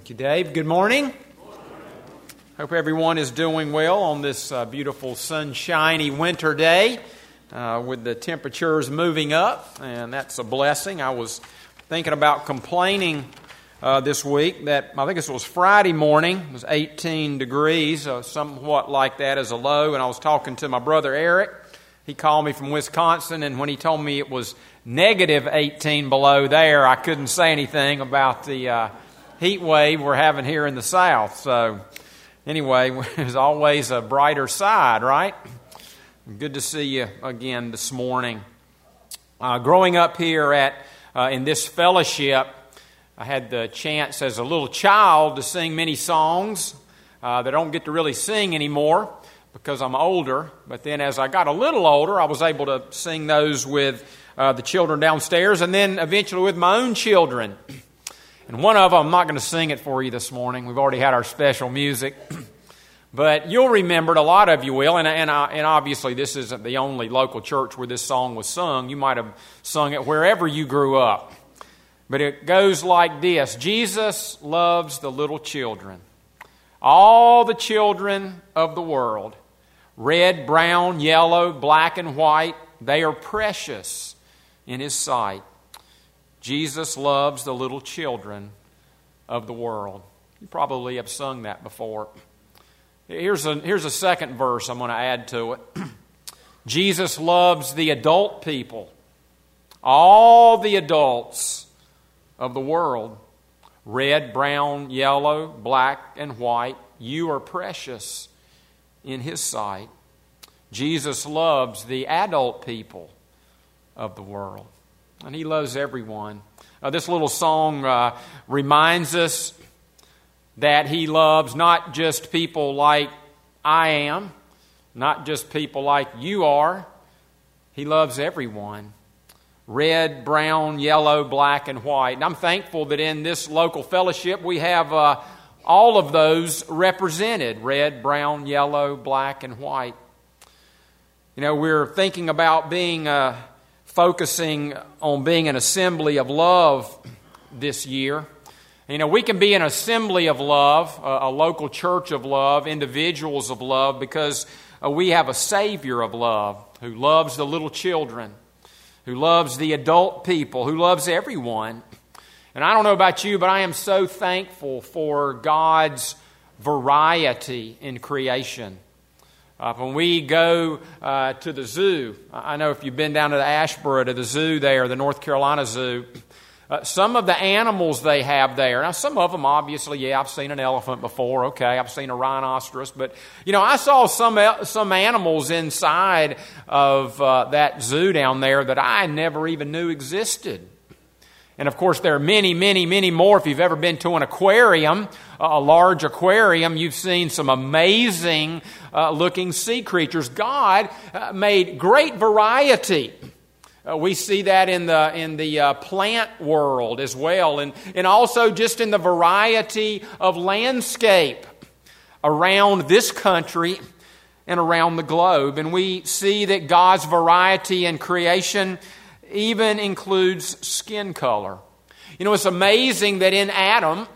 Thank you, Dave. Good morning. Hope everyone is doing well on this beautiful sunshiny winter day with the temperatures moving up, and that's a blessing. I was thinking about complaining this week that I think this was Friday morning. It was 18 degrees, somewhat like that as a low, and I was talking to my brother Eric. He called me from Wisconsin, and when he told me it was negative 18 below there, I couldn't say anything about the heat wave we're having here in the South. So anyway, there's always a brighter side, right? Good to see you again this morning. Growing up here in this fellowship, I had the chance as a little child to sing many songs that I don't get to really sing anymore because I'm older. But then as I got a little older, I was able to sing those with the children downstairs and then eventually with my own children. And one of them, I'm not going to sing it for you this morning. We've already had our special music. But you'll remember it, a lot of you will, and obviously this isn't the only local church where this song was sung. You might have sung it wherever you grew up. But it goes like this: Jesus loves the little children, all the children of the world, red, brown, yellow, black, and white. They are precious in His sight. Jesus loves the little children of the world. You probably have sung that before. Here's a second verse I'm going to add to it. Jesus loves the adult people, all the adults of the world, red, brown, yellow, black, and white. You are precious in His sight. Jesus loves the adult people of the world, and He loves everyone. This little song reminds us that He loves not just people like I am, not just people like you are. He loves everyone. Red, brown, yellow, black, and white. And I'm thankful that in this local fellowship we have all of those represented. Red, brown, yellow, black, and white. You know, we're thinking about focusing on being an assembly of love this year. You know, we can be an assembly of love, a local church of love, individuals of love, because we have a Savior of love who loves the little children, who loves the adult people, who loves everyone. And I don't know about you, but I am so thankful for God's variety in creation. When we go to the zoo, I know if you've been down to the Asheboro, to the zoo there, the North Carolina Zoo, some of the animals they have there, now some of them obviously, yeah, I've seen an elephant before, okay, I've seen a rhinoceros, but you know, I saw some animals inside of that zoo down there that I never even knew existed. And of course, there are many, many, many more. If you've ever been to an aquarium, a large aquarium, you've seen some amazing looking sea creatures. God made great variety. We see that in the plant world as well, and also just in the variety of landscape around this country and around the globe. And we see that God's variety in creation even includes skin color. You know, it's amazing that in Adam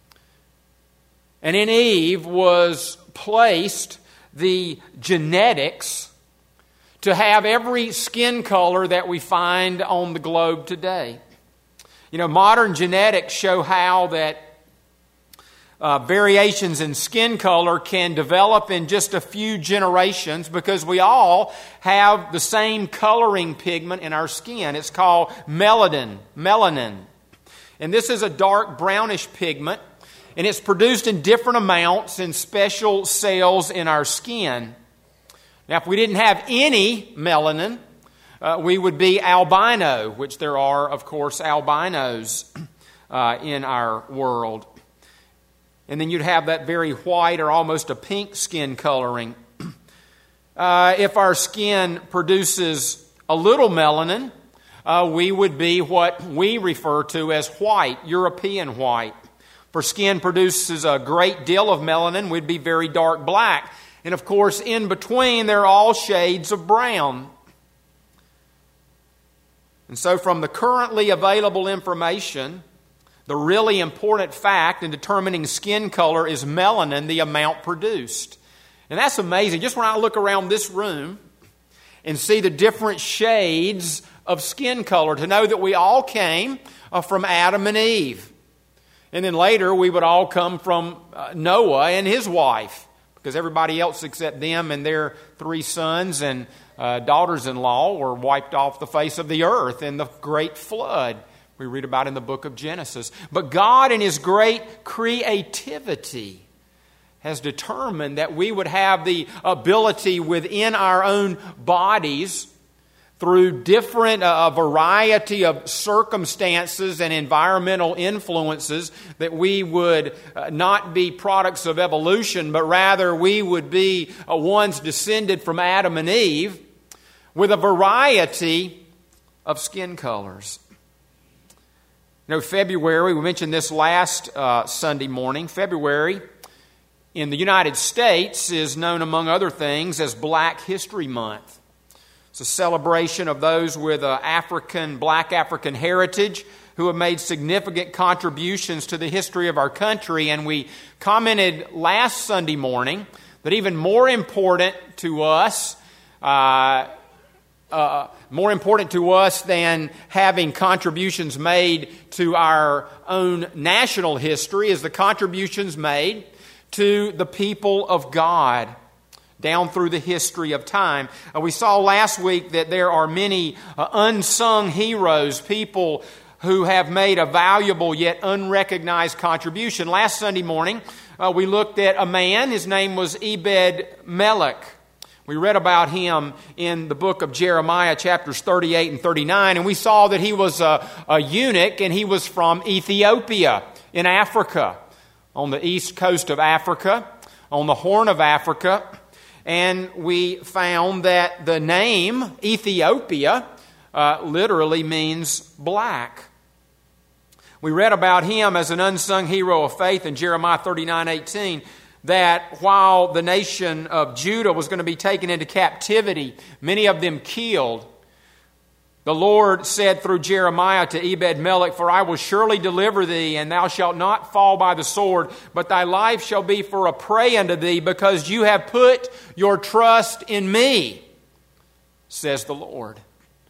and in Eve was placed the genetics to have every skin color that we find on the globe today. You know, modern genetics show how that variations in skin color can develop in just a few generations because we all have the same coloring pigment in our skin. It's called melanin. And this is a dark brownish pigment, and it's produced in different amounts in special cells in our skin. Now, if we didn't have any melanin, we would be albino, which there are, of course, albinos in our world. And then you'd have that very white or almost a pink skin coloring. If our skin produces a little melanin, we would be what we refer to as white, European white. If our skin produces a great deal of melanin, we'd be very dark black. And of course, in between, there are all shades of brown. And so from the currently available information, The really important fact in determining skin color is melanin, the amount produced. And that's amazing. Just when I look around this room and see the different shades of skin color, to know that we all came from Adam and Eve. And then later we would all come from Noah and his wife, because everybody else except them and their 3 sons and daughters-in-law were wiped off the face of the earth in the great flood we read about in the book of Genesis. But God, in His great creativity, has determined that we would have the ability within our own bodies, through different variety of circumstances and environmental influences, that we would not be products of evolution, but rather we would be ones descended from Adam and Eve, with a variety of skin colors. You know, February, we mentioned this last Sunday morning, February in the United States is known, among other things, as Black History Month. It's a celebration of those with Black African heritage who have made significant contributions to the history of our country. And we commented last Sunday morning that even more important to us than having contributions made to our own national history is the contributions made to the people of God down through the history of time. We saw last week that there are many unsung heroes, people who have made a valuable yet unrecognized contribution. Last Sunday morning, we looked at a man. His name was Ebed-Melech. We read about him in the book of Jeremiah, chapters 38 and 39, and we saw that he was a eunuch, and he was from Ethiopia in Africa, on the east coast of Africa, on the Horn of Africa. And we found that the name Ethiopia literally means black. We read about him as an unsung hero of faith in Jeremiah 39:18, that while the nation of Judah was going to be taken into captivity, many of them killed, the Lord said through Jeremiah to Ebed-Melech, "For I will surely deliver thee, and thou shalt not fall by the sword, but thy life shall be for a prey unto thee, because you have put your trust in me," says the Lord.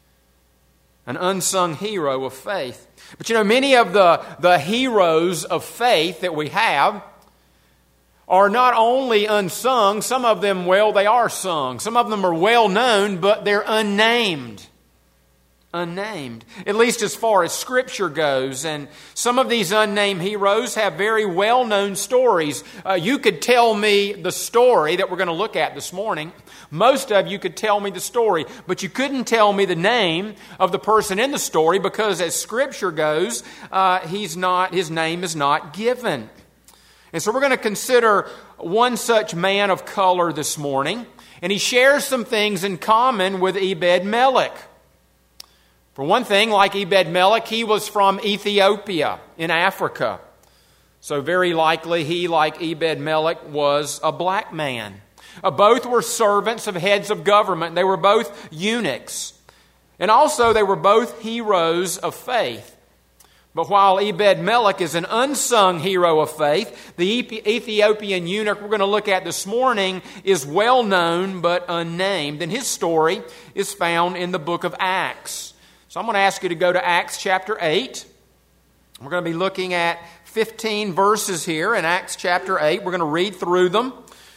An unsung hero of faith. But you know, many of the heroes of faith that we have are not only unsung, some of them, well, they are sung. Some of them are well known, but they're unnamed. Unnamed, at least as far as Scripture goes. And some of these unnamed heroes have very well-known stories. You could tell me the story that we're going to look at this morning. Most of you could tell me the story, but you couldn't tell me the name of the person in the story, because as Scripture goes, his name is not given. And so we're going to consider one such man of color this morning, and he shares some things in common with Ebed-Melech. For one thing, like Ebed-Melech, he was from Ethiopia in Africa. So very likely he, like Ebed-Melech, was a black man. Both were servants of heads of government. They were both eunuchs. And also they were both heroes of faith. But while Ebed-Melech is an unsung hero of faith, the Ethiopian eunuch we're going to look at this morning is well known but unnamed. And his story is found in the book of Acts. So I'm going to ask you to go to Acts chapter 8. We're going to be looking at 15 verses here in Acts chapter 8. We're going to read through them.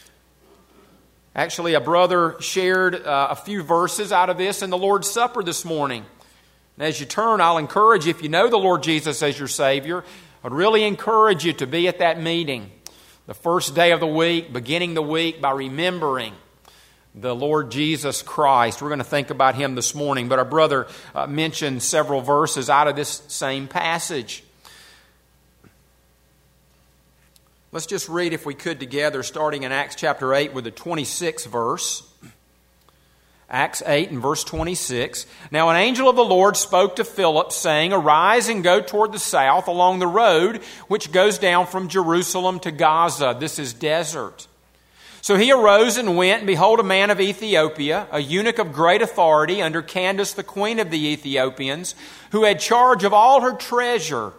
Actually, a brother shared a few verses out of this in the Lord's Supper this morning. And as you turn, I'll encourage you, if you know the Lord Jesus as your Savior, I'd really encourage you to be at that meeting the first day of the week, beginning the week by remembering the Lord Jesus Christ. We're going to think about Him this morning, but our brother mentioned several verses out of this same passage. Let's just read, if we could, together, starting in Acts chapter 8 with the 26th verse. Acts 8 and verse 26. Now an angel of the Lord spoke to Philip, saying, "Arise and go toward the south along the road which goes down from Jerusalem to Gaza." This is desert. So he arose and went, and behold, a man of Ethiopia, a eunuch of great authority under Candace, the queen of the Ethiopians, who had charge of all her treasure,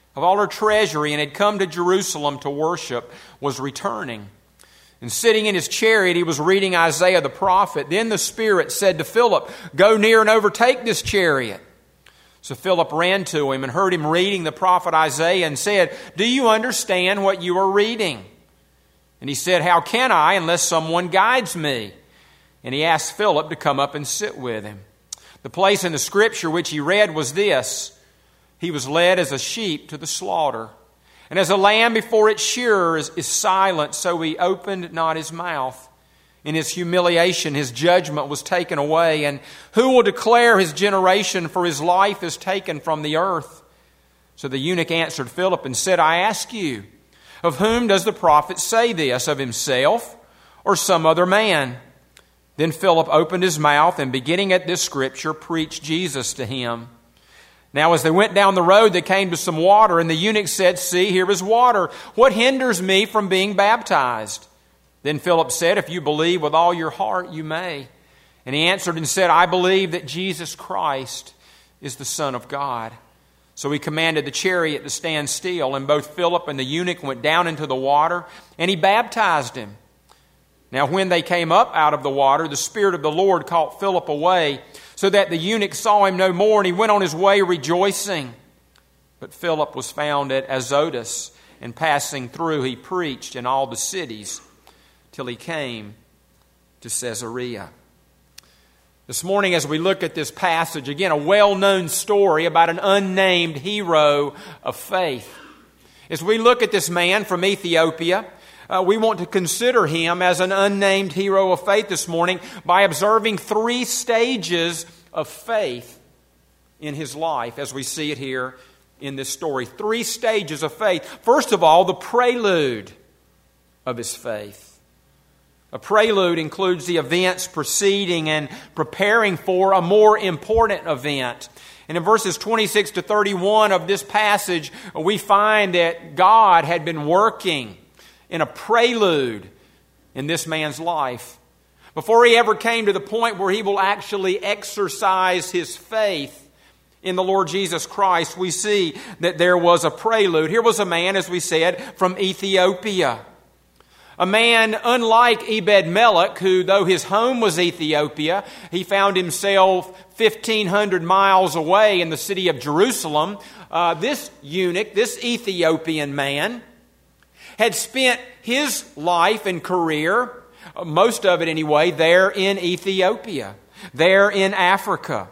of all her treasury and had come to Jerusalem to worship, was returning. And sitting in his chariot, he was reading Isaiah the prophet. Then the Spirit said to Philip, "Go near and overtake this chariot." So Philip ran to him and heard him reading the prophet Isaiah and said, "Do you understand what you are reading?" And he said, "How can I unless someone guides me?" And he asked Philip to come up and sit with him. The place in the scripture which he read was this: "He was led as a sheep to the slaughter, and as a lamb before its shearers is silent, so he opened not his mouth. In his humiliation his judgment was taken away. And who will declare his generation? For his life is taken from the earth." So the eunuch answered Philip and said, "I ask you, of whom does the prophet say this? Of himself or some other man?" Then Philip opened his mouth and, beginning at this scripture, preached Jesus to him. Now as they went down the road, they came to some water, and the eunuch said, "See, here is water. What hinders me from being baptized?" Then Philip said, "If you believe with all your heart, you may." And he answered and said, "I believe that Jesus Christ is the Son of God." So he commanded the chariot to stand still, and both Philip and the eunuch went down into the water, and he baptized him. Now when they came up out of the water, the Spirit of the Lord caught Philip away, so that the eunuch saw him no more, and he went on his way rejoicing. But Philip was found at Azotus, and passing through he preached in all the cities till he came to Caesarea. This morning, as we look at this passage, again, a well-known story about an unnamed hero of faith. As we look at this man from Ethiopia, we want to consider him as an unnamed hero of faith this morning by observing 3 stages of faith in his life as we see it here in this story. 3 stages of faith. First of all, the prelude of his faith. A prelude includes the events preceding and preparing for a more important event. And in verses 26 to 31 of this passage, we find that God had been working in a prelude in this man's life. Before he ever came to the point where he will actually exercise his faith in the Lord Jesus Christ, we see that there was a prelude. Here was a man, as we said, from Ethiopia. A man unlike Ebed-Melech, who, though his home was Ethiopia, he found himself 1,500 miles away in the city of Jerusalem. This eunuch, this Ethiopian man, had spent his life and career, most of it anyway, there in Ethiopia, there in Africa.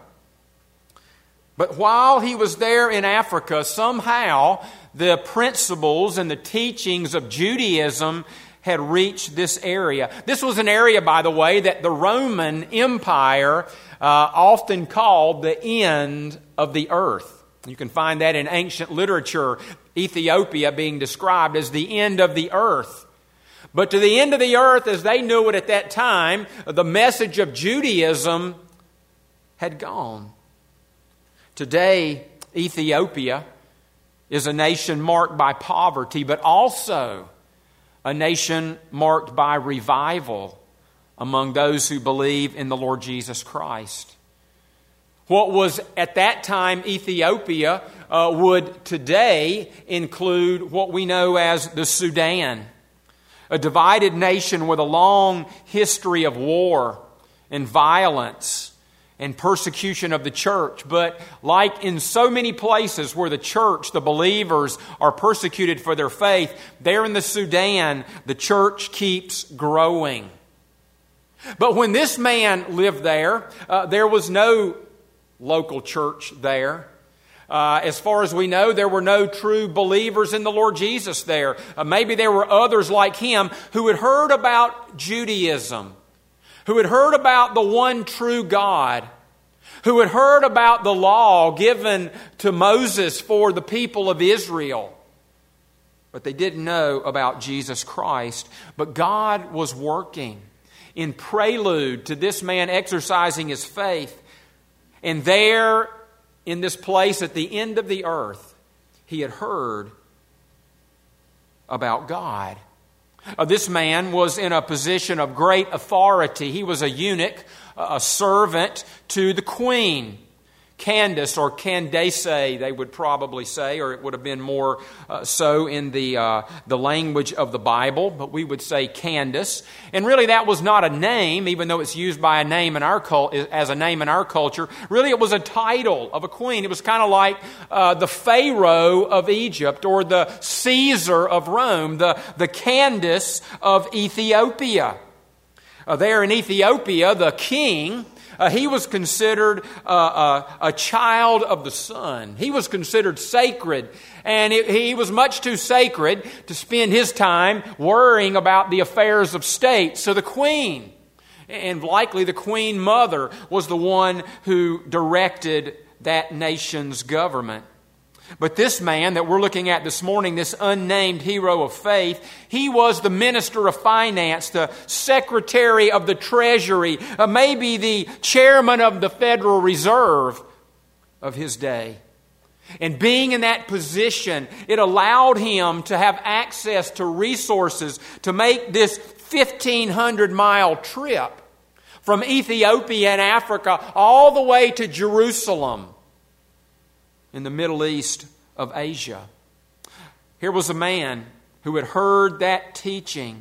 But while he was there in Africa, somehow the principles and the teachings of Judaism had reached this area. This was an area, by the way, that the Roman Empire often called the end of the earth. You can find that in ancient literature, Ethiopia being described as the end of the earth. But to the end of the earth, as they knew it at that time, the message of Judaism had gone. Today, Ethiopia is a nation marked by poverty, but also a nation marked by revival among those who believe in the Lord Jesus Christ. What was at that time Ethiopia would today include what we know as the Sudan, a divided nation with a long history of war and violence and persecution of the church. But like in so many places where the church, the believers, are persecuted for their faith, there in the Sudan, the church keeps growing. But when this man lived there, there was no local church there. As far as we know, there were no true believers in the Lord Jesus there. Maybe there were others like him who had heard about Judaism, who had heard about the one true God, who had heard about the law given to Moses for the people of Israel. But they didn't know about Jesus Christ. But God was working in prelude to this man exercising his faith. And there, in this place at the end of the earth, he had heard about God. This man was in a position of great authority. He was a eunuch, a servant to the queen. Candace, or Candace, they would probably say, or it would have been more so in the language of the Bible, but we would say Candace. And really that was not a name, even though it's used by a name in our as a name in our culture. Really it was a title of a queen. It was kind of like the Pharaoh of Egypt, or the Caesar of Rome, the Candace of Ethiopia. There in Ethiopia, the king, he was considered a child of the sun. He was considered sacred, and he was much too sacred to spend his time worrying about the affairs of state. So the queen, and likely the queen mother, was the one who directed that nation's government. But this man that we're looking at this morning, this unnamed hero of faith, he was the minister of finance, the secretary of the treasury, maybe the chairman of the Federal Reserve of his day. And being in that position, it allowed him to have access to resources to make this 1,500-mile trip from Ethiopia and Africa all the way to Jerusalem in the Middle East of Asia. Here was a man who had heard that teaching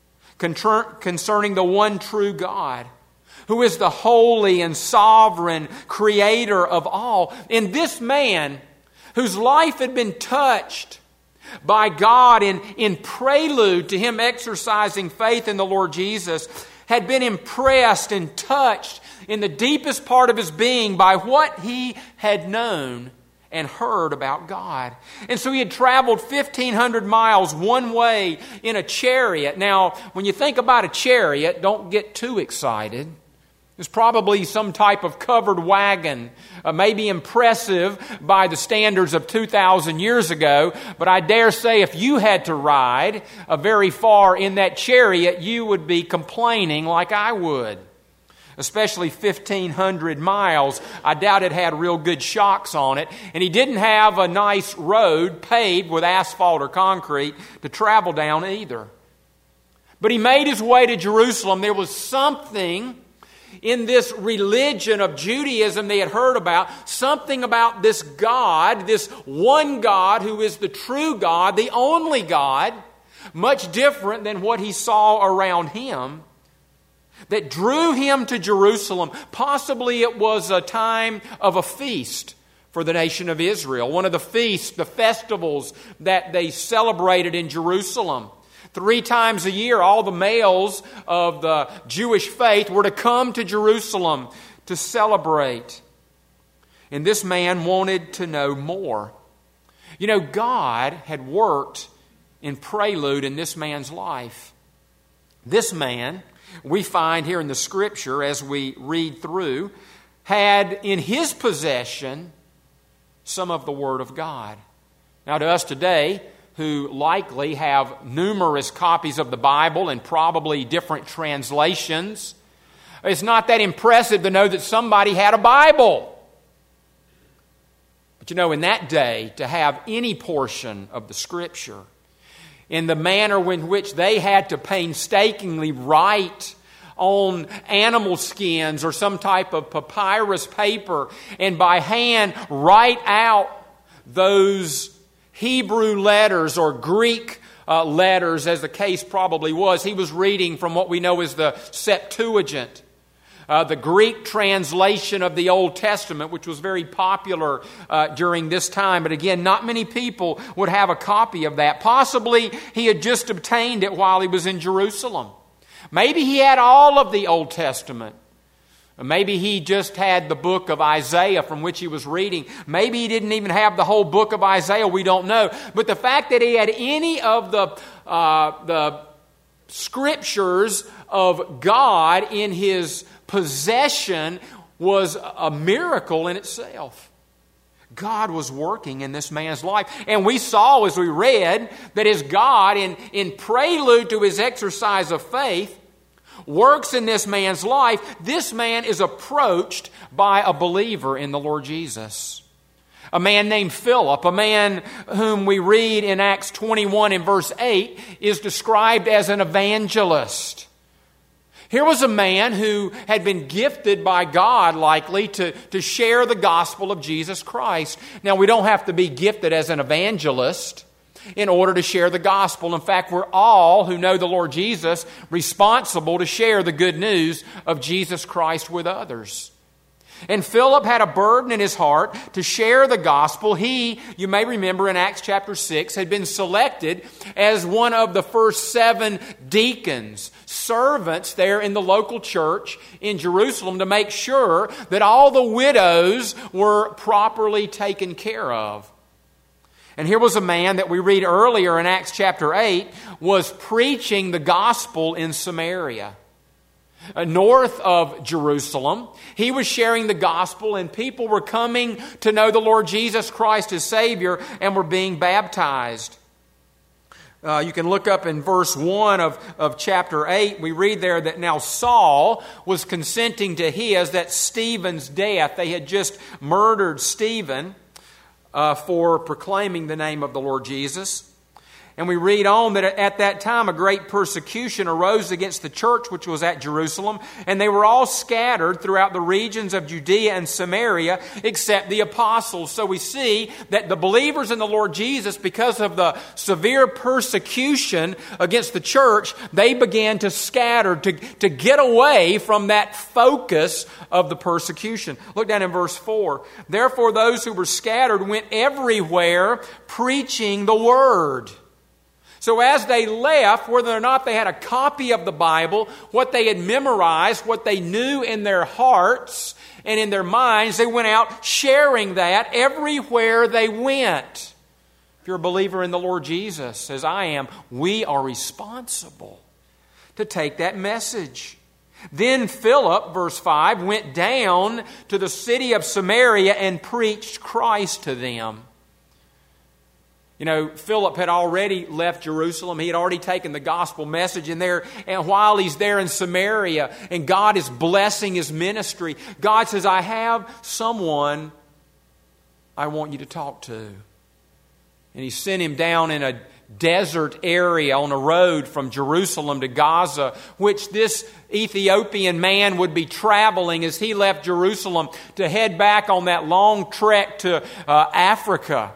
concerning the one true God, who is the holy and sovereign creator of all. And this man, whose life had been touched by God in prelude to him exercising faith in the Lord Jesus, had been impressed and touched in the deepest part of his being by what he had known and heard about God. And so he had traveled 1,500 miles one way in a chariot. Now, when you think about a chariot, don't get too excited. It's probably some type of covered wagon, maybe impressive by the standards of 2,000 years ago, but I dare say if you had to ride very far in that chariot, you would be complaining like I would. Especially 1,500 miles. I doubt it had real good shocks on it. And he didn't have a nice road paved with asphalt or concrete to travel down either. But he made his way to Jerusalem. There was something in this religion of Judaism they had heard about, something about this God, this one God who is the true God, the only God, much different than what he saw around him, that drew him to Jerusalem. Possibly it was a time of a feast for the nation of Israel. One of the feasts, the festivals that they celebrated in Jerusalem. 3 times a year, all the males of the Jewish faith were to come to Jerusalem to celebrate. And this man wanted to know more. You know, God had worked in prelude in this man's life. This man, we find here in the Scripture as we read through, had in his possession some of the Word of God. Now to us today, who likely have numerous copies of the Bible and probably different translations, it's not that impressive to know that somebody had a Bible. But you know, in that day, to have any portion of the Scripture in the manner in which they had to painstakingly write on animal skins or some type of papyrus paper and by hand write out those Hebrew letters or Greek letters, as the case probably was. He was reading from what we know as the Septuagint, the Greek translation of the Old Testament, which was very popular during this time. But again, not many people would have a copy of that. Possibly he had just obtained it while he was in Jerusalem. Maybe he had all of the Old Testament. Maybe he just had the book of Isaiah from which he was reading. Maybe he didn't even have the whole book of Isaiah. We don't know. But the fact that he had any of the scriptures of God in his possession was a miracle in itself. God was working in this man's life. And we saw as we read that as God, in prelude to his exercise of faith, works in this man's life, this man is approached by a believer in the Lord Jesus. A man named Philip, a man whom we read in Acts 21 in verse 8, is described as an evangelist. Here was a man who had been gifted by God, likely, to share the gospel of Jesus Christ. Now, we don't have to be gifted as an evangelist in order to share the gospel. In fact, we're all who know the Lord Jesus responsible to share the good news of Jesus Christ with others. And Philip had a burden in his heart to share the gospel. He, you may remember in Acts chapter 6, had been selected as one of the first 7 deacons, servants there in the local church in Jerusalem, to make sure that all the widows were properly taken care of. And here was a man that we read earlier in Acts chapter 8 was preaching the gospel in Samaria. North of Jerusalem, he was sharing the gospel, and people were coming to know the Lord Jesus Christ as Savior and were being baptized. You can look up in verse 1 of chapter 8. We read there that now Saul was consenting to that's Stephen's death. They had just murdered Stephen for proclaiming the name of the Lord Jesus. And we read on that at that time a great persecution arose against the church which was at Jerusalem, and they were all scattered throughout the regions of Judea and Samaria except the apostles. So we see that the believers in the Lord Jesus, because of the severe persecution against the church, they began to scatter, to get away from that focus of the persecution. Look down in verse 4. Therefore those who were scattered went everywhere preaching the word. So as they left, whether or not they had a copy of the Bible, what they had memorized, what they knew in their hearts and in their minds, they went out sharing that everywhere they went. If you're a believer in the Lord Jesus, as I am, we are responsible to take that message. Then Philip, verse 5, went down to the city of Samaria and preached Christ to them. You know, Philip had already left Jerusalem. He had already taken the gospel message in there. And while he's there in Samaria and God is blessing his ministry, God says, I have someone I want you to talk to. And he sent him down in a desert area on a road from Jerusalem to Gaza, which this Ethiopian man would be traveling as he left Jerusalem to head back on that long trek to Africa.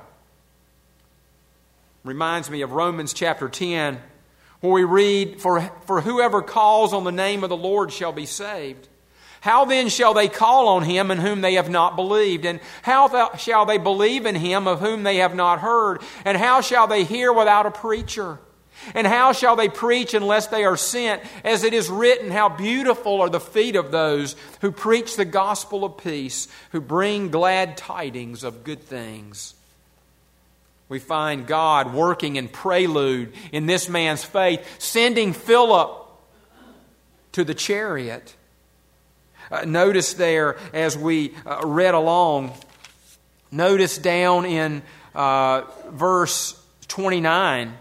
Reminds me of Romans chapter 10, where we read, For whoever calls on the name of the Lord shall be saved. How then shall they call on him in whom they have not believed? And how shall they believe in him of whom they have not heard? And how shall they hear without a preacher? And how shall they preach unless they are sent? As it is written, how beautiful are the feet of those who preach the gospel of peace, who bring glad tidings of good things. We find God working in prelude in this man's faith, sending Philip to the chariot. Notice there as we read along, notice down in verse 29.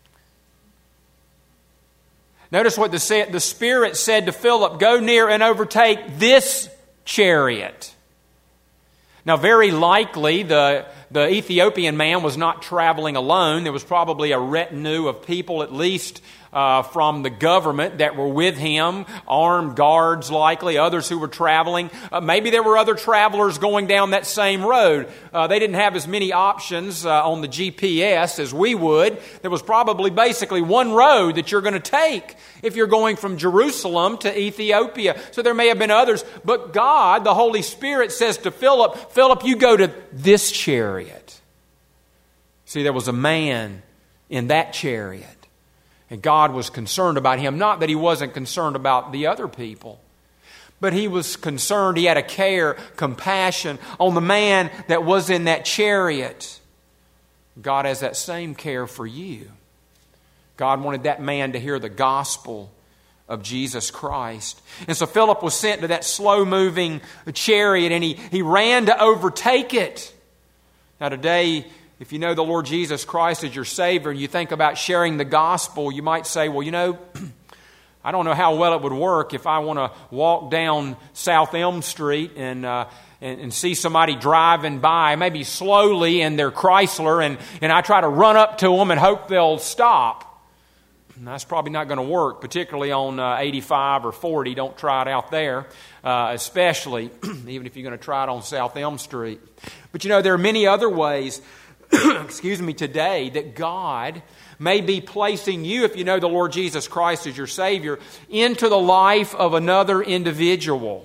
Notice what the Spirit said to Philip, go near and overtake this chariot. Now, very likely, the Ethiopian man was not traveling alone. There was probably a retinue of people, at least from the government, that were with him, armed guards likely, others who were traveling. Maybe there were other travelers going down that same road. They didn't have as many options on the GPS as we would. There was probably basically one road that you're going to take if you're going from Jerusalem to Ethiopia. So there may have been others. But God, the Holy Spirit, says to Philip, Philip, you go to this chariot. See, there was a man in that chariot. And God was concerned about him. Not that he wasn't concerned about the other people, but he was concerned, he had a care, compassion on the man that was in that chariot. God has that same care for you. God wanted that man to hear the gospel of Jesus Christ. And so Philip was sent to that slow-moving chariot, and he ran to overtake it. Now today, if you know the Lord Jesus Christ as your Savior and you think about sharing the gospel, you might say, well, you know, I don't know how well it would work if I want to walk down South Elm Street and see somebody driving by, maybe slowly in their Chrysler, and I try to run up to them and hope they'll stop. That's probably not going to work, particularly on 85 or 40. Don't try it out there, especially even if you're going to try it on South Elm Street. But there are many other ways, today that God may be placing you, if you know the Lord Jesus Christ as your Savior, into the life of another individual.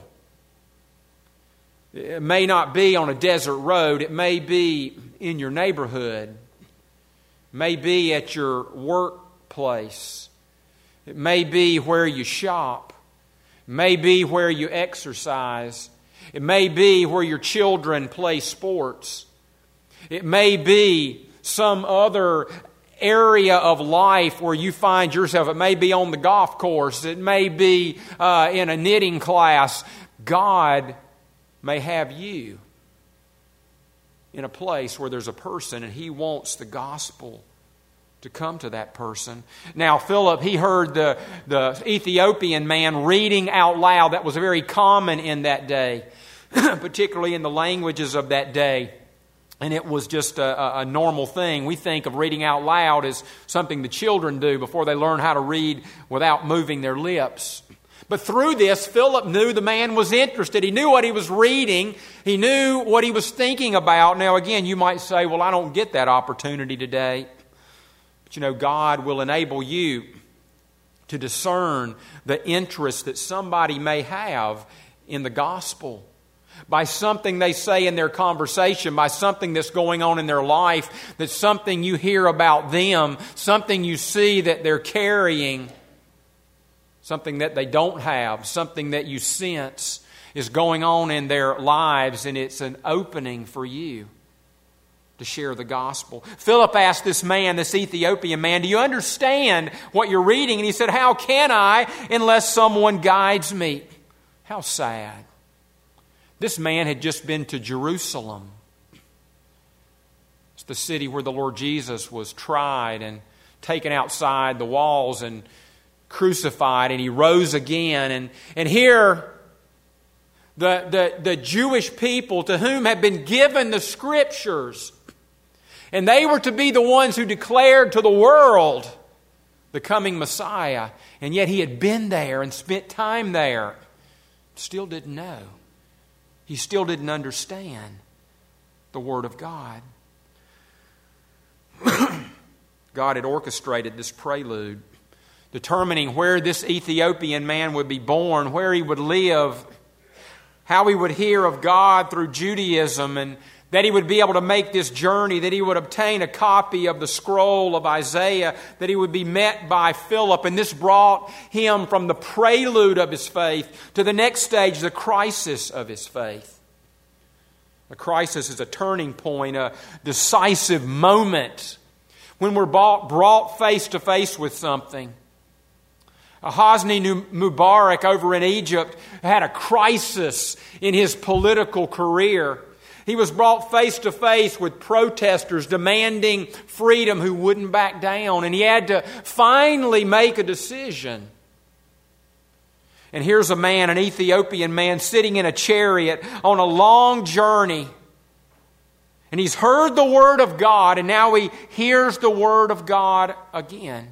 It may not be on a desert road. It may be in your neighborhood. It may be at your workplace. It may be where you shop. It may be where you exercise. It may be where your children play sports. It may be some other area of life where you find yourself. It may be on the golf course. It may be in a knitting class. God may have you in a place where there's a person and He wants the gospel to come to that person. Now, Philip, he heard the Ethiopian man reading out loud. That was very common in that day, particularly in the languages of that day. And it was just a normal thing. We think of reading out loud as something the children do before they learn how to read without moving their lips. But through this, Philip knew the man was interested. He knew what he was reading. He knew what he was thinking about. Now, again, you might say, well, I don't get that opportunity today. But God will enable you to discern the interest that somebody may have in the gospel by something they say in their conversation, by something that's going on in their life, that's something you hear about them, something you see that they're carrying, something that they don't have, something that you sense is going on in their lives, and it's an opening for you to share the gospel. Philip asked this man, this Ethiopian man, do you understand what you're reading? And he said, how can I unless someone guides me? How sad. This man had just been to Jerusalem. It's the city where the Lord Jesus was tried and taken outside the walls and crucified, and He rose again. And here, the Jewish people to whom had been given the Scriptures, and they were to be the ones who declared to the world the coming Messiah. And yet He had been there and spent time there. Still didn't know. He still didn't understand the Word of God. God had orchestrated this prelude, determining where this Ethiopian man would be born, where he would live, how he would hear of God through Judaism, and that he would be able to make this journey, that he would obtain a copy of the scroll of Isaiah, that he would be met by Philip. And this brought him from the prelude of his faith to the next stage, the crisis of his faith. A crisis is a turning point, a decisive moment when we're brought face to face with something. Hosni Mubarak over in Egypt had a crisis in his political career. He was brought face to face with protesters demanding freedom who wouldn't back down. And he had to finally make a decision. And here's a man, an Ethiopian man, sitting in a chariot on a long journey. And he's heard the Word of God, and now he hears the Word of God again.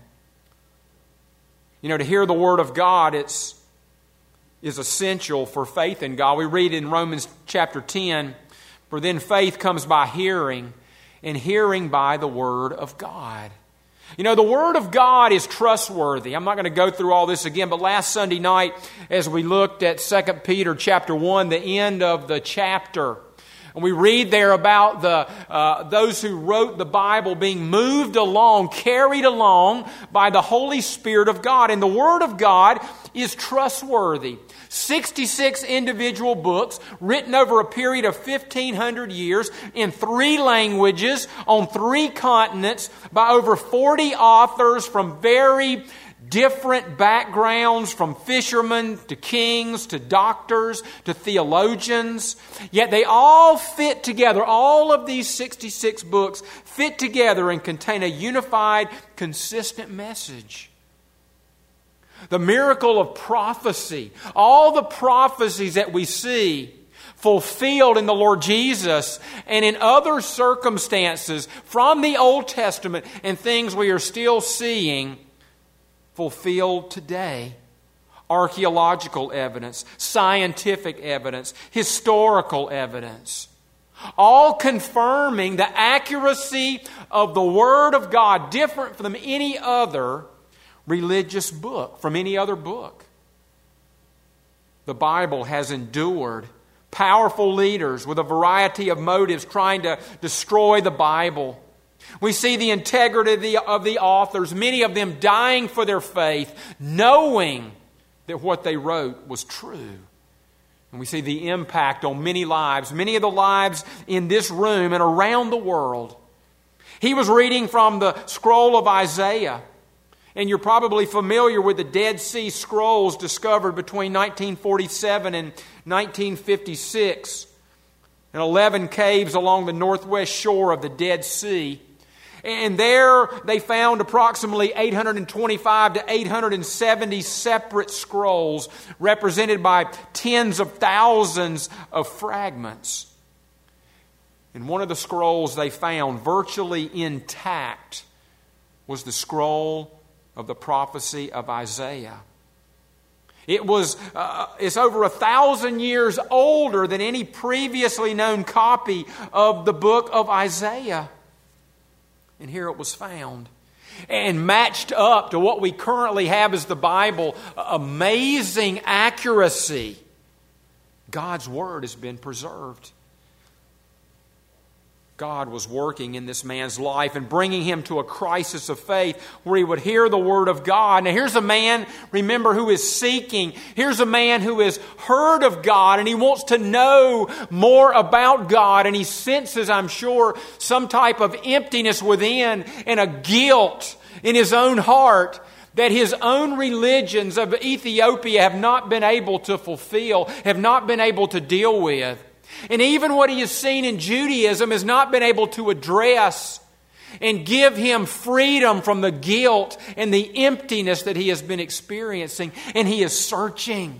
To hear the Word of God, is essential for faith in God. We read in Romans chapter 10, for then faith comes by hearing, and hearing by the Word of God. The Word of God is trustworthy. I'm not going to go through all this again, but last Sunday night, as we looked at 2 Peter chapter 1, the end of the chapter, and we read there about those who wrote the Bible being moved along, carried along by the Holy Spirit of God. And the Word of God is trustworthy. 66 individual books written over a period of 1,500 years in 3 languages on 3 continents by over 40 authors from very different backgrounds, from fishermen to kings to doctors to theologians. Yet they all fit together. All of these 66 books fit together and contain a unified, consistent message. The miracle of prophecy. All the prophecies that we see fulfilled in the Lord Jesus and in other circumstances from the Old Testament and things we are still seeing fulfilled today. Archaeological evidence, scientific evidence, historical evidence, all confirming the accuracy of the Word of God, different from any other religious book, from any other book. The Bible has endured powerful leaders with a variety of motives trying to destroy the Bible. We see the integrity of the authors, many of them dying for their faith, knowing that what they wrote was true. And we see the impact on many lives, many of the lives in this room and around the world. He was reading from the scroll of Isaiah. And you're probably familiar with the Dead Sea Scrolls discovered between 1947 and 1956 in 11 caves along the northwest shore of the Dead Sea. And there they found approximately 825 to 870 separate scrolls represented by tens of thousands of fragments. And one of the scrolls they found virtually intact was the scroll of the prophecy of Isaiah. It's over 1,000 years older than any previously known copy of the book of Isaiah. And here it was found. And matched up to what we currently have as the Bible, amazing accuracy. God's Word has been preserved. God was working in this man's life and bringing him to a crisis of faith where he would hear the Word of God. Now here's a man, remember, who is seeking. Here's a man who has heard of God and he wants to know more about God. And he senses, I'm sure, some type of emptiness within and a guilt in his own heart that his own religions of Ethiopia have not been able to fulfill, have not been able to deal with. And even what he has seen in Judaism has not been able to address and give him freedom from the guilt and the emptiness that he has been experiencing. And he is searching.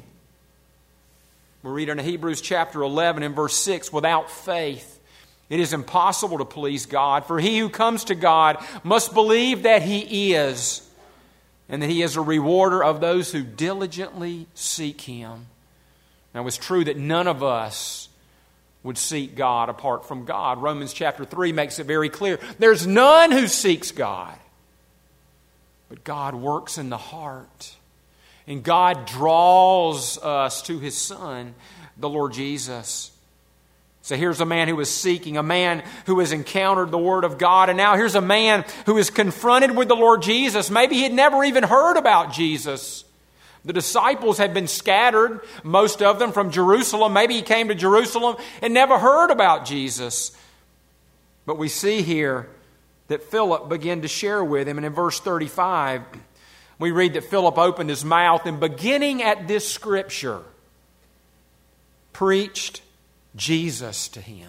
We read in Hebrews chapter 11 and verse 6, without faith, it is impossible to please God. For he who comes to God must believe that He is, and that He is a rewarder of those who diligently seek Him. Now it's true that none of us would seek God apart from God. Romans chapter 3 makes it very clear. There's none who seeks God. But God works in the heart. And God draws us to His Son, the Lord Jesus. So here's a man who is seeking, a man who has encountered the Word of God. And now here's a man who is confronted with the Lord Jesus. Maybe he had never even heard about Jesus. The disciples had been scattered, most of them from Jerusalem. Maybe he came to Jerusalem and never heard about Jesus. But we see here that Philip began to share with him. And in verse 35, we read that Philip opened his mouth and beginning at this scripture, preached Jesus to him.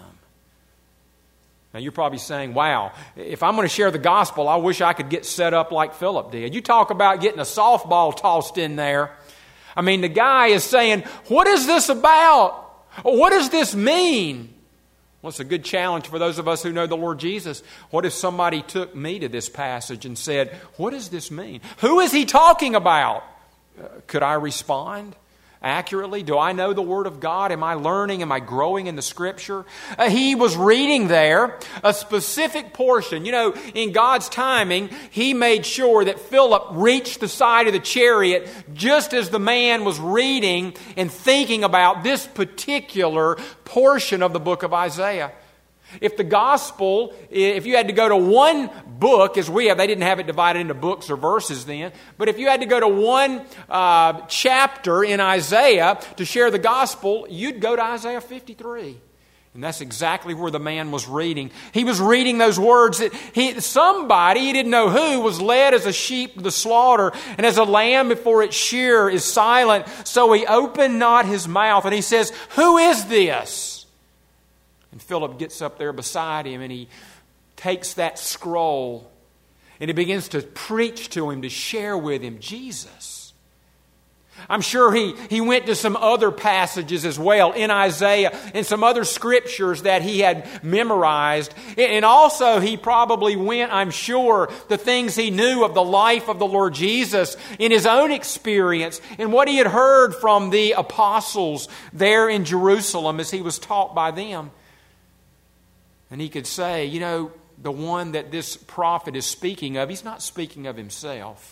Now you're probably saying, wow, if I'm going to share the gospel, I wish I could get set up like Philip did. You talk about getting a softball tossed in there. I mean, the guy is saying, what is this about? What does this mean? Well, it's a good challenge for those of us who know the Lord Jesus. What if somebody took me to this passage and said, what does this mean? Who is he talking about? Could I respond accurately? Do I know the Word of God? Am I learning? Am I growing in the Scripture? He was reading there a specific portion. You know, in God's timing, He made sure that Philip reached the side of the chariot just as the man was reading and thinking about this particular portion of the book of Isaiah. If the gospel, if you had to go to one book, as we have, they didn't have it divided into books or verses then, but if you had to go to one chapter in Isaiah to share the gospel, you'd go to Isaiah 53. And that's exactly where the man was reading. He was reading those words that somebody, he didn't know who, was led as a sheep to the slaughter, and as a lamb before its shear is silent, so he opened not his mouth. And he says, who is this? And Philip gets up there beside him and he takes that scroll and he begins to preach to him, to share with him Jesus. I'm sure he went to some other passages as well in Isaiah and some other scriptures that he had memorized. And also he probably went, I'm sure, the things he knew of the life of the Lord Jesus in his own experience and what he had heard from the apostles there in Jerusalem as he was taught by them. And he could say, you know, the one that this prophet is speaking of, he's not speaking of himself.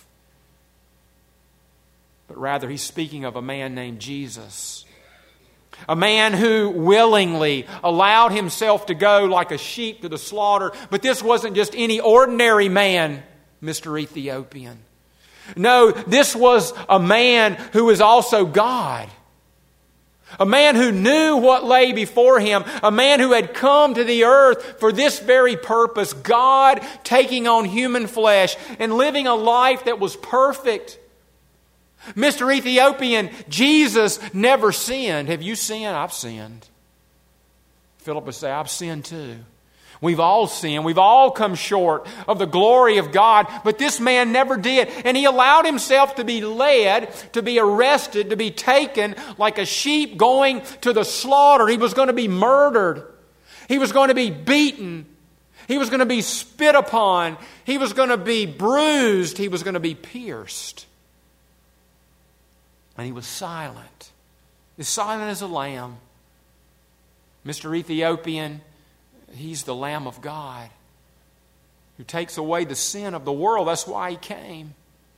But rather he's speaking of a man named Jesus. A man who willingly allowed himself to go like a sheep to the slaughter. But this wasn't just any ordinary man, Mr. Ethiopian. No, this was a man who was also God. A man who knew what lay before him. A man who had come to the earth for this very purpose. God taking on human flesh and living a life that was perfect. Mr. Ethiopian, Jesus never sinned. Have you sinned? I've sinned. Philip would say, I've sinned too. We've all sinned. We've all come short of the glory of God. But this man never did. And he allowed himself to be led, to be arrested, to be taken like a sheep going to the slaughter. He was going to be murdered. He was going to be beaten. He was going to be spit upon. He was going to be bruised. He was going to be pierced. And he was silent. As silent as a lamb. Mr. Ethiopian, he's the Lamb of God who takes away the sin of the world. That's why he came.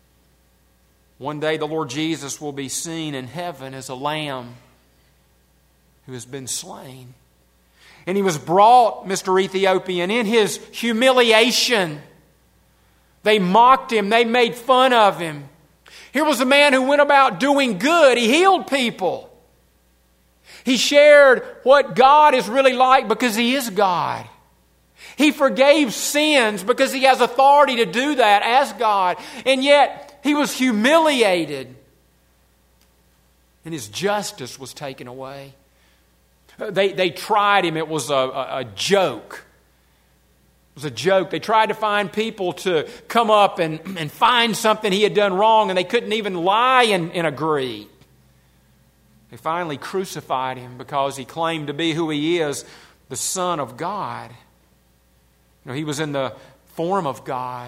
One day the Lord Jesus will be seen in heaven as a lamb who has been slain. And he was brought, Mr. Ethiopian, in his humiliation. They mocked him. They made fun of him. Here was a man who went about doing good. He healed people. He shared what God is really like because He is God. He forgave sins because He has authority to do that as God. And yet, He was humiliated. And His justice was taken away. They tried Him. It was a joke. It was a joke. They tried to find people to come up and find something he had done wrong, and they couldn't even lie and agree. They finally crucified him because he claimed to be who he is, the Son of God. You know, he was in the form of God.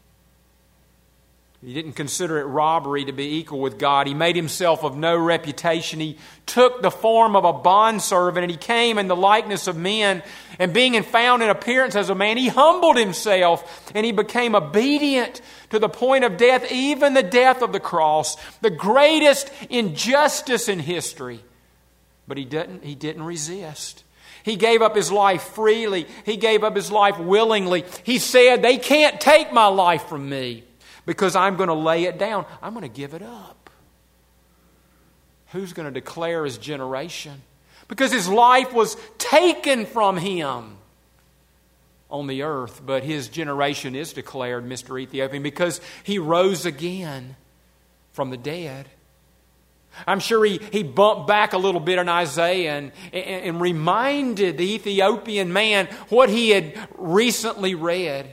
He didn't consider it robbery to be equal with God. He made himself of no reputation. He took the form of a bondservant, and he came in the likeness of men. And being found in appearance as a man, he humbled himself, and he became obedient to the point of death, even the death of the cross, the greatest injustice in history. But he didn't resist. He gave up his life freely. He gave up his life willingly. He said, "They can't take my life from me, because I'm going to lay it down. I'm going to give it up." Who's going to declare his generation? Because his life was taken from him on the earth. But his generation is declared, Mr. Ethiopian, because he rose again from the dead. I'm sure he bumped back a little bit in Isaiah and reminded the Ethiopian man what he had recently read.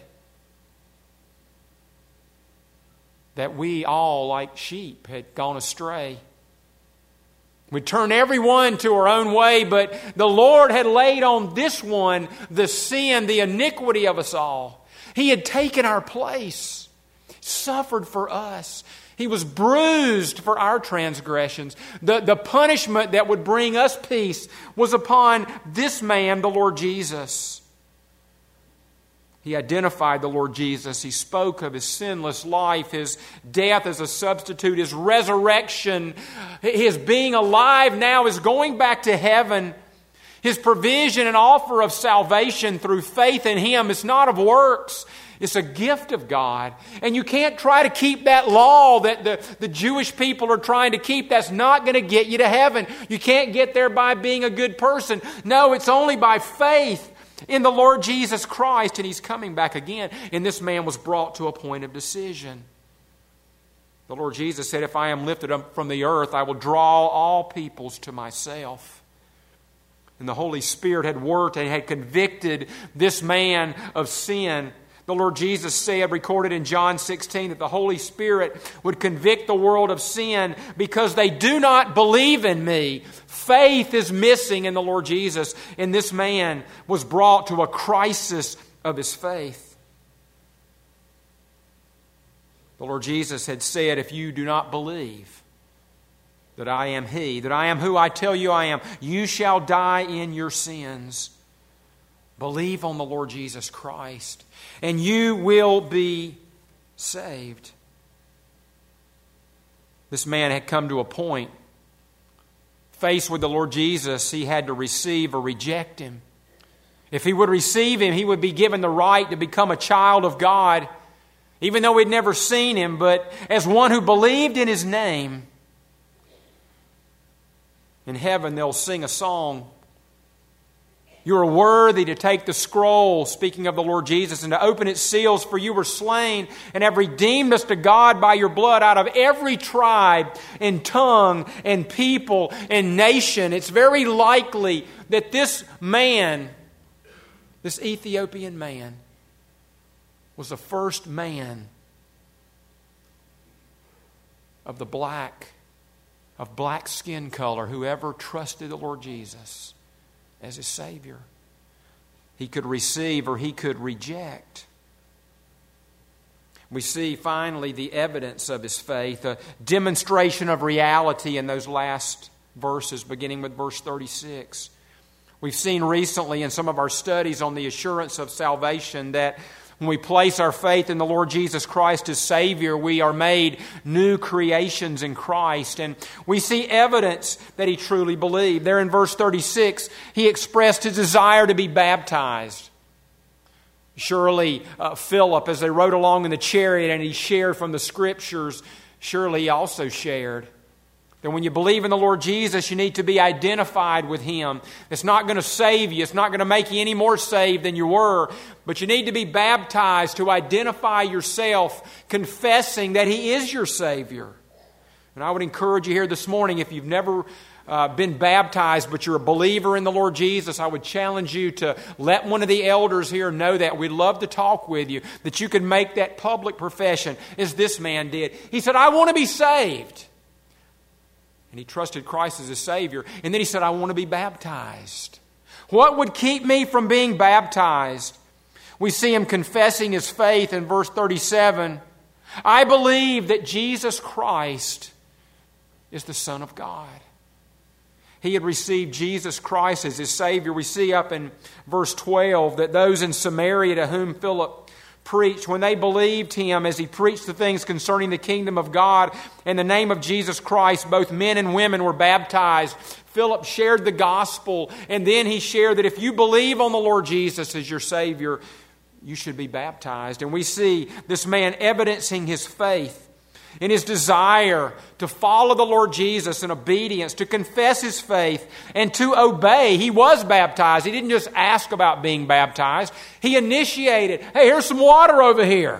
That we all, like sheep, had gone astray. We turned everyone to our own way, but the Lord had laid on this one the sin, the iniquity of us all. He had taken our place, suffered for us. He was bruised for our transgressions. The punishment that would bring us peace was upon this man, the Lord Jesus. He identified the Lord Jesus. He spoke of His sinless life, His death as a substitute, His resurrection, His being alive now, His going back to heaven, His provision and offer of salvation through faith in Him. It's not of works. It's a gift of God. And you can't try to keep that law that the Jewish people are trying to keep. That's not going to get you to heaven. You can't get there by being a good person. No, it's only by faith in the Lord Jesus Christ, and He's coming back again. And this man was brought to a point of decision. The Lord Jesus said, "If I am lifted up from the earth, I will draw all peoples to myself." And the Holy Spirit had worked and had convicted this man of sin. The Lord Jesus said, recorded in John 16, that the Holy Spirit would convict the world of sin because they do not believe in me. Faith is missing in the Lord Jesus, and this man was brought to a crisis of his faith. The Lord Jesus had said, if you do not believe that I am He, that I am who I tell you I am, you shall die in your sins. Believe on the Lord Jesus Christ, and you will be saved. This man had come to a point. Faced with the Lord Jesus, he had to receive or reject Him. If he would receive Him, he would be given the right to become a child of God, even though he'd never seen Him, but as one who believed in His name. In heaven, they'll sing a song. You are worthy to take the scroll, speaking of the Lord Jesus, and to open its seals, for you were slain and have redeemed us to God by your blood out of every tribe and tongue and people and nation. It's very likely that this man, this Ethiopian man, was the first man of black skin color who ever trusted the Lord Jesus as his Savior. He could receive or he could reject. We see finally the evidence of his faith, a demonstration of reality in those last verses, beginning with verse 36. We've seen recently in some of our studies on the assurance of salvation that when we place our faith in the Lord Jesus Christ as Savior, we are made new creations in Christ. And we see evidence that he truly believed. There in verse 36, he expressed his desire to be baptized. Surely Philip, as they rode along in the chariot and he shared from the Scriptures, surely he also shared that when you believe in the Lord Jesus, you need to be identified with Him. It's not going to save you. It's not going to make you any more saved than you were. But you need to be baptized to identify yourself, confessing that He is your Savior. And I would encourage you here this morning, if you've never been baptized, but you're a believer in the Lord Jesus, I would challenge you to let one of the elders here know that. We'd love to talk with you, that you can make that public profession as this man did. He said, I want to be saved. And he trusted Christ as his Savior. And then he said, I want to be baptized. What would keep me from being baptized? We see him confessing his faith in verse 37. I believe that Jesus Christ is the Son of God. He had received Jesus Christ as his Savior. We see up in verse 12 that those in Samaria to whom Philip preached, when they believed him as he preached the things concerning the kingdom of God in the name of Jesus Christ, both men and women were baptized. Philip shared the gospel, and then he shared that if you believe on the Lord Jesus as your Savior, you should be baptized. And we see this man evidencing his faith in his desire to follow the Lord Jesus in obedience, to confess his faith, and to obey. He was baptized. He didn't just ask about being baptized. He initiated, hey, here's some water over here.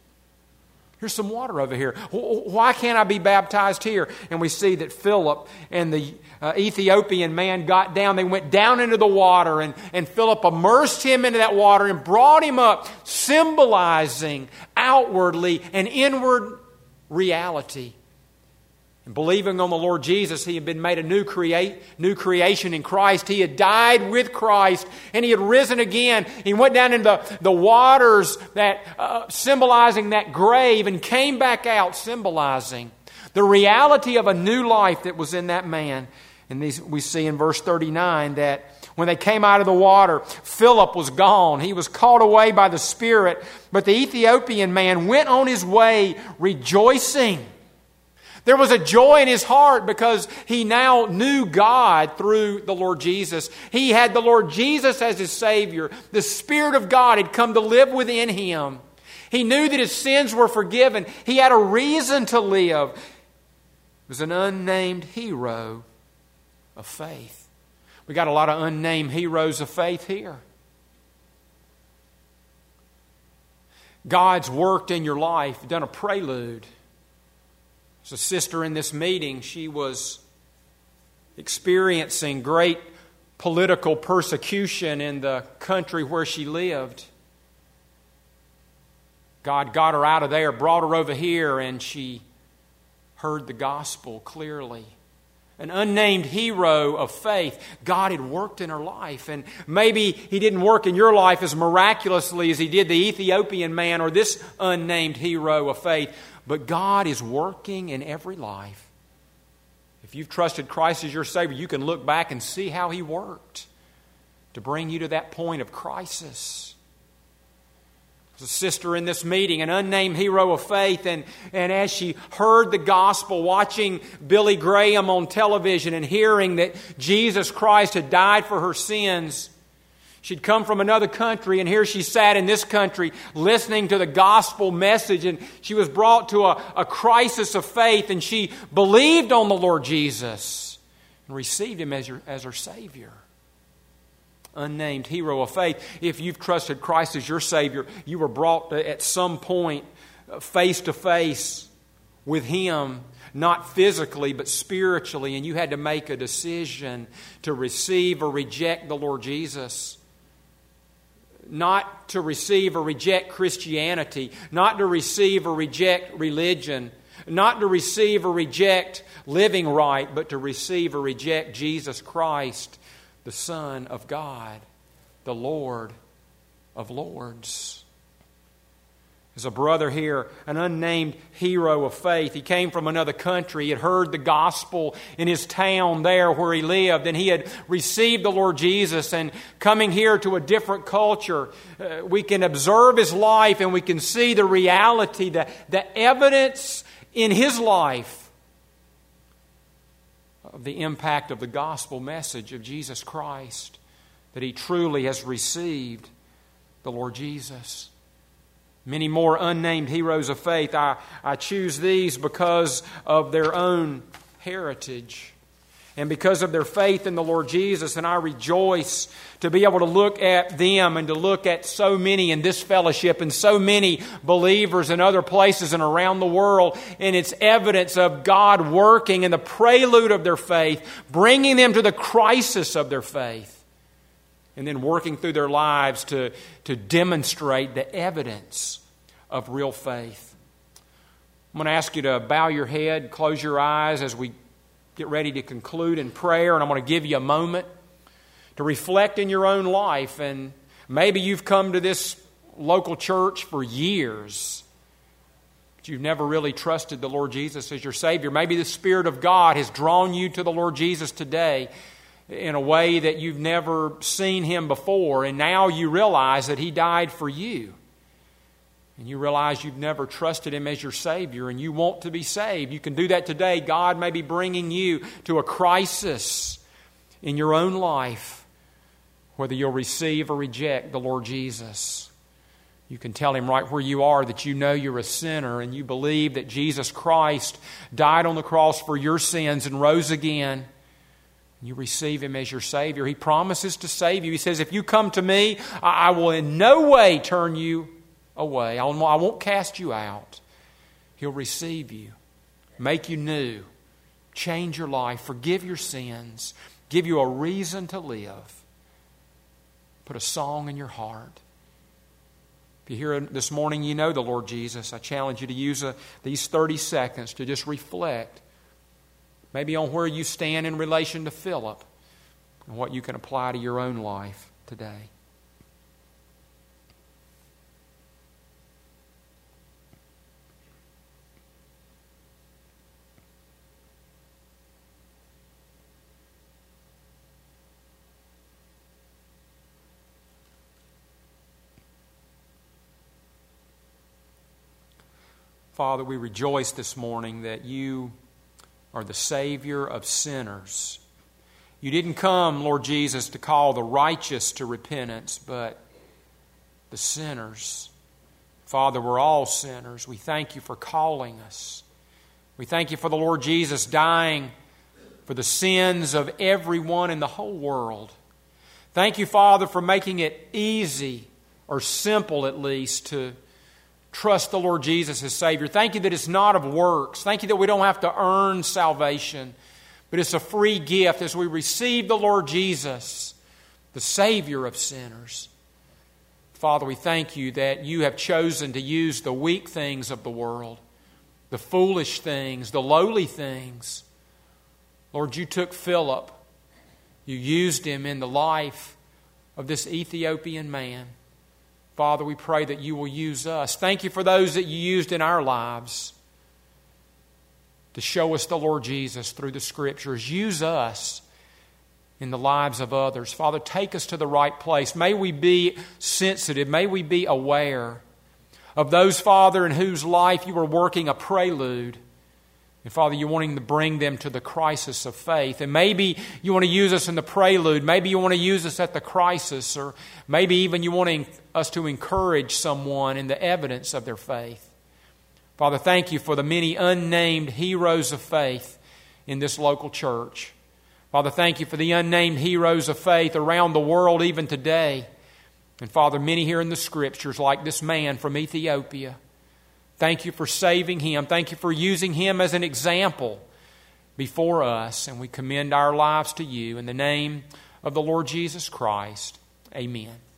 Here's some water over here. Why can't I be baptized here? And we see that Philip and the Ethiopian man got down. They went down into the water, and Philip immersed him into that water and brought him up, symbolizing outwardly an inward reality. And believing on the Lord Jesus, he had been made a new creation in Christ. He had died with Christ, and he had risen again. He went down into the waters that symbolizing that grave, and came back out symbolizing the reality of a new life that was in that man. And we see in verse 39 that when they came out of the water, Philip was gone. He was caught away by the Spirit. But the Ethiopian man went on his way rejoicing. There was a joy in his heart because he now knew God through the Lord Jesus. He had the Lord Jesus as his Savior. The Spirit of God had come to live within him. He knew that his sins were forgiven. He had a reason to live. He was an unnamed hero of faith. We got a lot of unnamed heroes of faith here. God's worked in your life, done a prelude. There's a sister in this meeting. She was experiencing great political persecution in the country where she lived. God got her out of there, brought her over here, and she heard the gospel clearly. An unnamed hero of faith. God had worked in her life. And maybe He didn't work in your life as miraculously as He did the Ethiopian man or this unnamed hero of faith. But God is working in every life. If you've trusted Christ as your Savior, you can look back and see how He worked to bring you to that point of crisis. There's a sister in this meeting, an unnamed hero of faith, and as she heard the gospel, watching Billy Graham on television and hearing that Jesus Christ had died for her sins, she'd come from another country, and here she sat in this country listening to the gospel message, and she was brought to a crisis of faith, and she believed on the Lord Jesus and received Him as her Savior. Unnamed hero of faith. If you've trusted Christ as your Savior, you were brought at some point face to face with Him, not physically but spiritually, and you had to make a decision to receive or reject the Lord Jesus. Not to receive or reject Christianity, not to receive or reject religion, not to receive or reject living right, but to receive or reject Jesus Christ, the Son of God, the Lord of Lords. There's a brother here, an unnamed hero of faith. He came from another country. He had heard the gospel in his town there where he lived, and he had received the Lord Jesus. And coming here to a different culture, we can observe his life and we can see the reality, the evidence in his life of the impact of the gospel message of Jesus Christ, that he truly has received the Lord Jesus. Many more unnamed heroes of faith. I choose these because of their own heritage and because of their faith in the Lord Jesus, and I rejoice to be able to look at them and to look at so many in this fellowship and so many believers in other places and around the world, and it's evidence of God working in the prelude of their faith, bringing them to the crisis of their faith, and then working through their lives to demonstrate the evidence of real faith. I'm going to ask you to bow your head, close your eyes as we get ready to conclude in prayer, and I'm going to give you a moment to reflect in your own life. And maybe you've come to this local church for years, but you've never really trusted the Lord Jesus as your Savior. Maybe the Spirit of God has drawn you to the Lord Jesus today in a way that you've never seen Him before, and now you realize that He died for you. And you realize you've never trusted Him as your Savior and you want to be saved. You can do that today. God may be bringing you to a crisis in your own life, whether you'll receive or reject the Lord Jesus. You can tell Him right where you are that you know you're a sinner and you believe that Jesus Christ died on the cross for your sins and rose again. You receive Him as your Savior. He promises to save you. He says, if you come to me, I will in no way turn you away. I won't cast you out. He'll receive you, make you new, change your life, forgive your sins, give you a reason to live, put a song in your heart. If you're here this morning, you know the Lord Jesus. I challenge you to use these 30 seconds to just reflect, maybe on where you stand in relation to Philip and what you can apply to your own life today. Father, we rejoice this morning that You are the Savior of sinners. You didn't come, Lord Jesus, to call the righteous to repentance, but the sinners. Father, we're all sinners. We thank You for calling us. We thank You for the Lord Jesus dying for the sins of everyone in the whole world. Thank You, Father, for making it easy, or simple at least, to trust the Lord Jesus as Savior. Thank You that it's not of works. Thank You that we don't have to earn salvation, but it's a free gift as we receive the Lord Jesus, the Savior of sinners. Father, we thank you that you have chosen to use the weak things of the world, the foolish things, the lowly things. Lord, you took Philip. You used him in the life of this Ethiopian man. Father, we pray that you will use us. Thank you for those that you used in our lives to show us the Lord Jesus through the Scriptures. Use us in the lives of others. Father, take us to the right place. May we be sensitive. May we be aware of those, Father, in whose life you are working a prelude. And Father, you're wanting to bring them to the crisis of faith. And maybe you want to use us in the prelude. Maybe you want to use us at the crisis. Or maybe even you want us to encourage someone in the evidence of their faith. Father, thank you for the many unnamed heroes of faith in this local church. Father, thank you for the unnamed heroes of faith around the world even today. And Father, many here in the Scriptures, like this man from Ethiopia. Thank you for saving him. Thank you for using him as an example before us. And we commend our lives to you in the name of the Lord Jesus Christ. Amen.